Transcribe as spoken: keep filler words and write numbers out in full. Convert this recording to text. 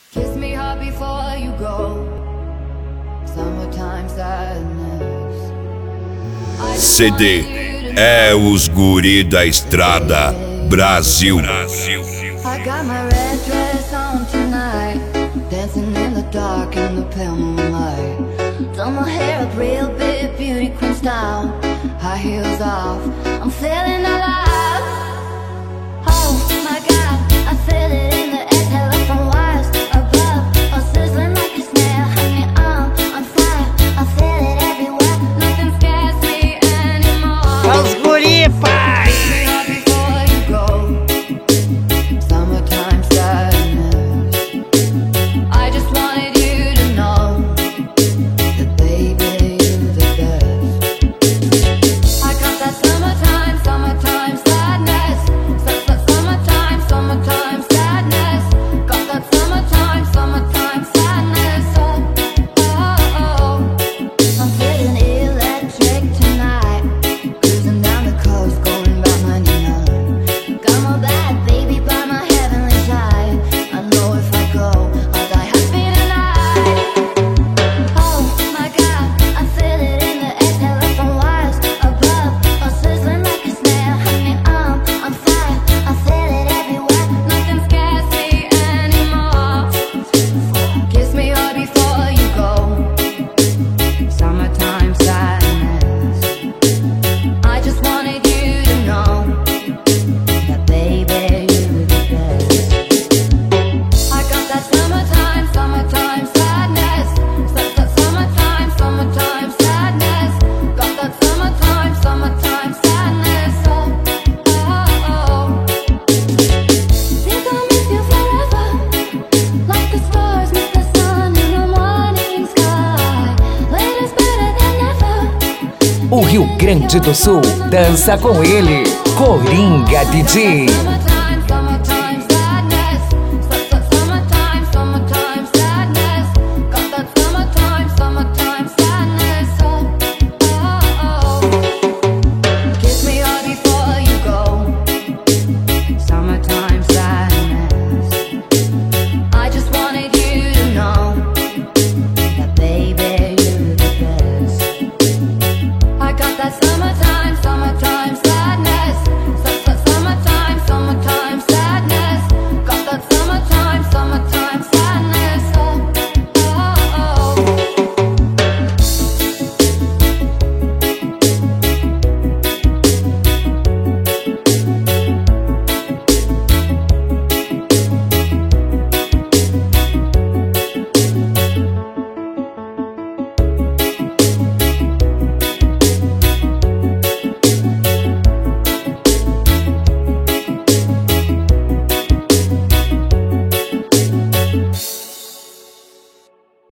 Kiss me hard before you go. Summertime sadness. C D é os guri da estrada Brasil. Brasil. I got my red dress on tonight, dancing in the dark in the pale moonlight. Done my hair up real big, beauty queen style. High heels off, I'm feeling alive. Oh my God, I feel it in the air, telephone wires above, all sizzling like a snare. Honey, I'm on fire, I feel it everywhere. Nothing scares me anymore. Os guri, pai! Before you go, summertime sadness. I just wanted you to know that baby, you're the best. I got that summertime, summertime sadness. Su- su- Summertime, summertime sadness. Got that summertime, summertime sadness. Oh, oh, oh. I'm feeling electric tonight, cruising down the coast, going about ninety-nine. Got my bad baby by my heavenly side. I know if I go, I'll die happy tonight. Oh my God, I feel it in the air, telephone wires above, all sizzling like a snare. Honey, I'm on fire, I feel it everywhere. Nothing scares me anymore. Kiss me hard before you go. Summertime sadness. I just wanted you to know that baby, you're the best. I got that summertime, summertime sadness. Su- su- Summertime, summertime sadness. Got that summertime, summertime sadness. Oh, oh, oh. Think I'll miss you forever, like the stars miss the sun in the morning sky. Later's better than never. O Rio Grande do Sul dança com ele, Coringa D J. Summertime